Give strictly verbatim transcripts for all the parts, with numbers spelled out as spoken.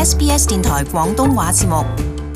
S B S 電台廣東話節目。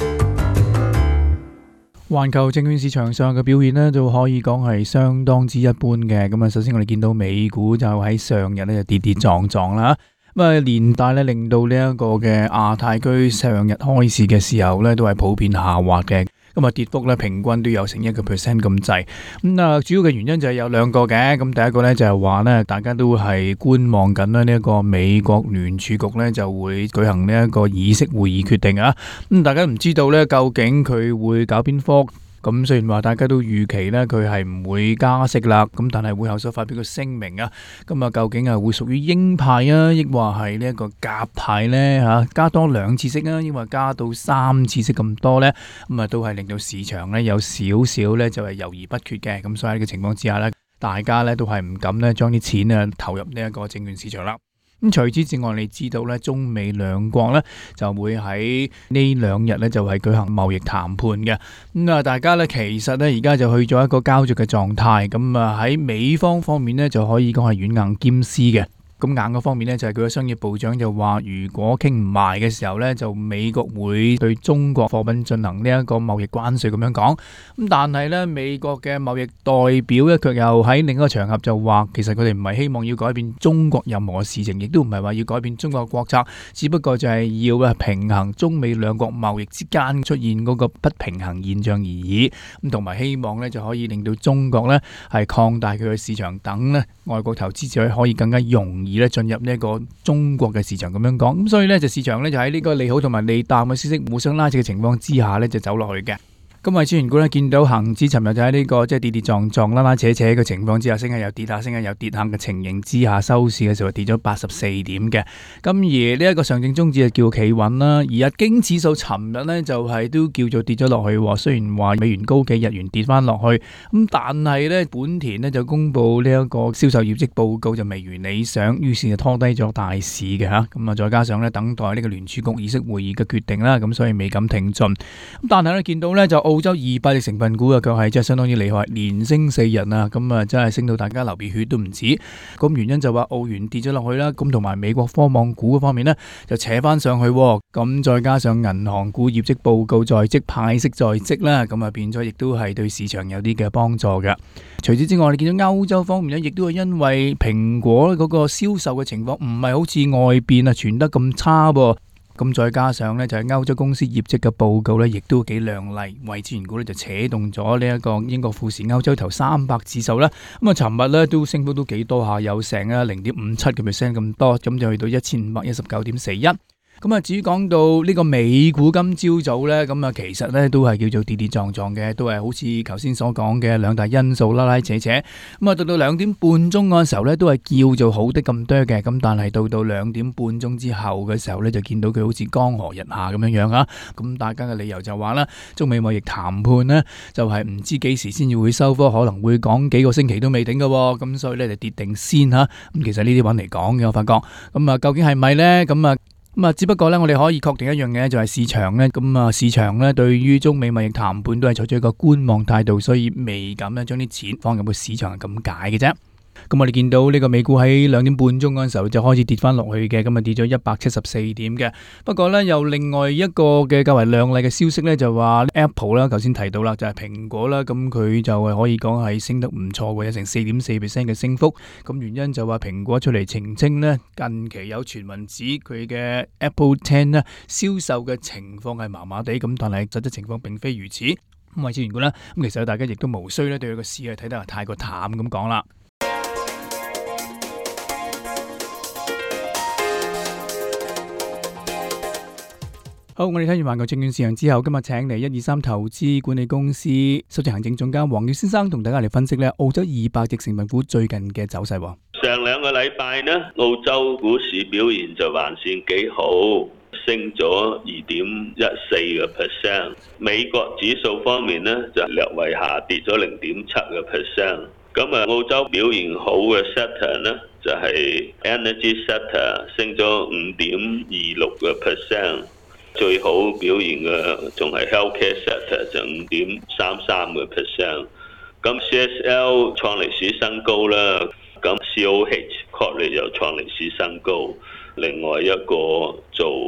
環球證券市場上嘅表現呢，就可以講係相當之一般嘅。咁啊，首先我哋見到美股就喺上日呢就跌跌撞撞啦。咁啊，連帶咧令到呢一個嘅亞太區上日開市嘅時候咧，都係普遍下滑嘅。咁啊，跌幅咧平均都有成一個 percent 咁滯。咁啊，主要嘅原因就係有兩個嘅。咁第一個咧就係話咧，大家都係觀望緊咧呢一個美國聯儲局咧就會舉行呢一個議息會議決定啊。咁大家唔知道咧，究竟佢會搞邊科？咁雖然話大家都預期咧佢係唔會加息啦，咁但係會後所發表個聲明啊，咁啊究竟係會屬於鷹派啊，抑或係呢一個鴿派咧嚇？加多兩次息啊，抑或加到三次息咁多咧？咁啊都係令到市場咧有少少咧就係猶豫不決嘅。咁所以喺呢個情況之下咧，大家咧都係唔敢咧將啲錢啊投入呢一個證券市場啦。咁除此之外，你知道咧，中美兩國咧就會喺呢兩日咧就係舉行貿易談判嘅。咁啊，大家咧其實咧而家就去咗一個膠着嘅狀態。咁啊喺美方方面咧就可以講係軟硬兼施嘅。咁硬嘅方面呢，就係佢嘅商業部長就話，如果傾唔埋嘅時候呢，就美國會對中國貨品進行呢一個貿易關稅咁樣講。咁但係呢，美國嘅貿易代表呢，卻又喺另一個場合就話，其實佢哋唔係希望要改變中國任何事情，亦都唔係話要改變中國國策，只不過就係要平衡中美兩國貿易之間出現嗰個不平衡現象而已。咁同埋希望呢，就可以令到中國呢係擴大佢嘅市場，等呢外國投資者可以更加容易而咧進入呢一個中國嘅市場咁樣講，咁所以呢就市場呢就喺呢個利好同埋利淡嘅消息互相拉扯嘅情況之下呢就走落去嘅。咁喺資源股咧見到恒指尋日就喺呢個即係跌跌撞撞拉拉扯扯嘅情況之下，升下又跌下，升下又跌下嘅情形之下，收市嘅時候跌咗八十四點嘅。咁而呢一個上證綜指就叫企穩啦，而日經指數尋日呢就係都叫做跌咗落去。雖然話美元高企，日元跌翻落去，咁但係呢本田呢就公布呢一個銷售業績報告就未如理想，於是就拖低咗大市嘅吓。咁啊再加上呢等待呢個聯儲局議息會議嘅決定啦，咁所以未敢挺進。咁但係呢見到呢就澳洲二百隻成分股啊，卻係真係相當之厲害，連升四日啊！咁啊，真係升到大家流鼻血都唔止。咁原因就話澳元跌咗落去啦，咁同埋美國科網股嗰方面呢，就扯翻上去。咁再加上銀行股業績報告在即，派息在即啦，咁啊變咗亦都係對市場有啲嘅幫助嘅。除此之外，你見到歐洲方面呢，亦都係因為蘋果嗰個銷售嘅情況唔係好似外邊啊傳得咁差噃。咁再加上呢，就係歐洲公司業績嘅報告呢，亦都幾亮麗，為資源股呢就扯動咗呢一個英國富時歐洲頭三百指數啦。咁啊，尋日呢都升幅都幾多下，有成啊零點五七個 percent 咁多，咁就去到一千五百一十九點四一。咁啊，至於講到呢個美股今朝早呢，咁啊其實呢都係叫做跌跌撞撞嘅，都係好似頭先所講嘅兩大因素拉拉扯扯。咁啊，到到兩點半鐘嗰陣時候呢，都係叫做好的咁多嘅。咁但係到到兩點半鐘之後嘅時候呢，就見到佢好似江河日下咁樣樣啊。咁大家嘅理由就話啦，中美貿易談判呢，就係唔知幾時先至會收科，可能會講幾個星期都未定嘅。咁所以呢，就跌定先吓。咁其實呢啲揾嚟講嘅，我發覺咁啊，究竟係咪呢？咁啊？咁啊，只不過咧，我哋可以確定一樣嘢，就係市場咧，咁啊，市場咧對於中美貿易談判都係採取一個觀望態度，所以未敢咧將啲錢放入個市場係咁解嘅啫。咁我哋見到呢個美股喺兩點半鐘嗰陣時候就開始跌翻落去嘅，咁啊跌咗一百七十四點嘅。不過呢，又另外一個嘅較為亮麗嘅消息呢，就話 Apple 啦，頭先提到啦，就係蘋果啦，咁佢就係可以講係升得唔錯嘅，有成四點四 percent 嘅升幅。咁原因就話蘋果出嚟澄清呢，近期有傳聞指佢嘅 Apple Ten 呢銷售嘅情況係麻麻地，咁但係實質情況並非如此。咁為之緣故啦，咁其實大家亦都無需咧對佢個市係睇得係太過淡咁講啦。好，我哋睇完環球證券市場之後，今日請嚟一二三投資管理公司首席行政總監黃耀先生同大家嚟分析咧澳洲二百隻成分股最近嘅走勢。 上兩個禮拜呢，澳洲股市表現就還算幾好，升咗二點一四個 percent。美國指數方面呢，就略為下跌咗零點七個 percent。咁啊，澳洲表現好嘅 sector 呢，就係 energy sector 升咗五點二六個 percent。最好表現嘅仲係 healthcare sector 就五點三三個 percent， 咁 C S L 創歷史新高啦，咁 C O H 確率又創歷史新高，另外一個做馬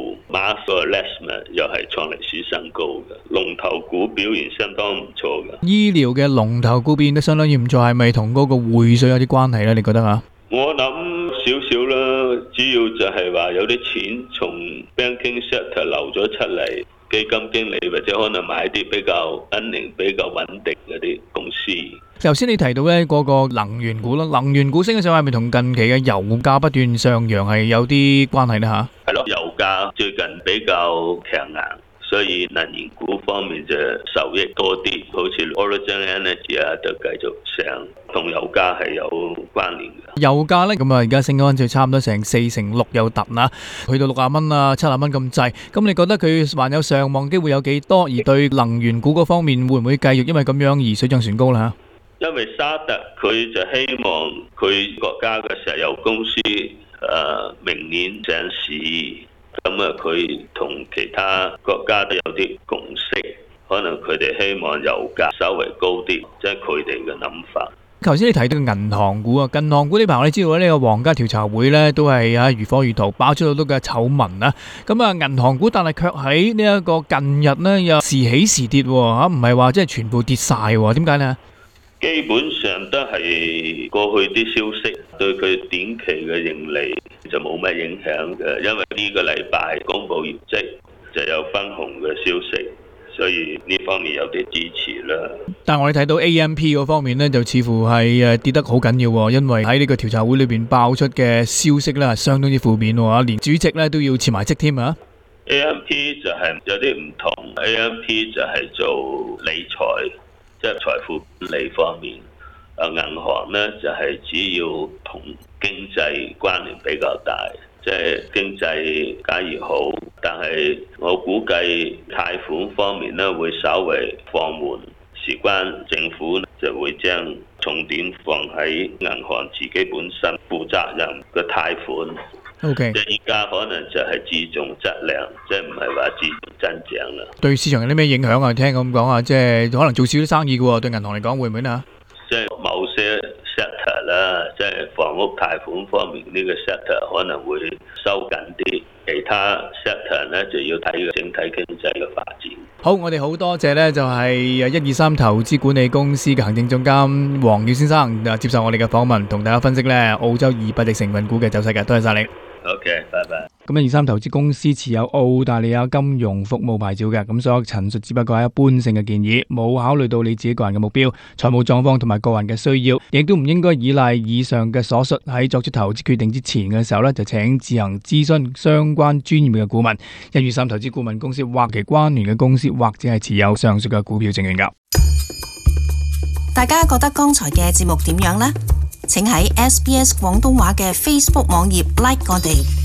家個 Lessman 又係創歷史新高嘅，龍頭股表現相當唔錯嘅。 醫療嘅龍頭股變得相當之唔錯，係咪同嗰個匯稅有啲關係咧？你覺得啊？ 我諗少少啦，主要就係話有啲錢從 banking sector 流咗出嚟，基金經理或者可能買啲比較安寧、比較穩定嗰啲公司。 頭先你提到咧嗰個能源股啦，能源股升嘅時候係咪同近期嘅油價不斷上揚係有啲關係呢？吓？係咯， 油價最近比較強硬，所以能源股方面就受益多啲，好似 Origin Energy 啊，就繼續上，同油價係有關聯嘅。 油價咧咁啊，而家升咗就差唔多成四成六有突啦，去到六十蚊啊、七十蚊咁滯。咁你覺得佢還有上望機會有幾多？而對能源股嗰方面會唔會繼續因為咁樣而水漲船高啦？ 因為沙特佢就希望佢國家嘅石油公司誒、呃、明年上市，咁啊佢同其他國家都有啲共識，可能佢哋希望油價稍微高啲，即係佢哋嘅諗法。 頭先你提到銀行股啊，銀行股呢排我哋知道呢個皇家調查會呢都係啊如火如荼，爆出好多嘅醜聞啦。咁啊銀行股，但係卻喺呢一個近日呢又時起時跌吓，唔係話即係全部跌晒，點解呢？ 基本上都係過去啲消息對佢短期嘅盈利就冇乜影響嘅，因為呢個禮拜公布業績就有分紅嘅消息，所以呢方面有啲支持啦。但係我哋睇到 A M P 嗰方面呢，就似乎係誒跌得好緊要，因為喺呢個調查會裏邊爆出嘅消息咧，係相當之負面喎，連主席咧都要辭埋職添啊。 A M P 就係有啲唔同 ，A M P 就係做理財。即係財富管理方面，啊銀行咧就係、是、只要同經濟關聯比較大，即係經濟假如好，但係我估計貸款方面咧會稍微放緩，事關政府就會將重點放喺銀行自己本身負責任嘅貸款。 O.K. 即係依家可能就係注重質量，即係唔係話注重增長啦。 對市場有啲咩影響啊？聽咁講啊，即係可能做少啲生意嘅喎，對銀行嚟講會唔會啊？ 即係某些 sector 啦，即係房屋貸款方面呢個 sector 可能會收緊啲，其他 sector 咧就要睇個整體經濟嘅發展。 好，我哋好多謝呢，就係一二三投資管理公司嘅行政總監黃耀先生接受我哋嘅訪問，同大家分析呢澳洲二百隻成分股嘅走勢嘅，多謝晒你。 OK，拜拜。 咁一二三投資公司持有澳大利亞金融服務牌照嘅，咁所有陳述只不過係一般性嘅建議，冇考慮到你自己個人嘅目標、財務狀況同埋個人嘅需要，亦都唔應該依賴以上嘅所述。喺作出投資決定之前嘅時候呢，就請自行諮詢相關專業嘅顧問。一二三投資顧問公司或其關聯嘅公司，或者係持有上述嘅股票證券噶。 大家覺得剛才嘅節目點樣呢？請喺 S B S 廣東話嘅 Facebook 網頁 like 我哋。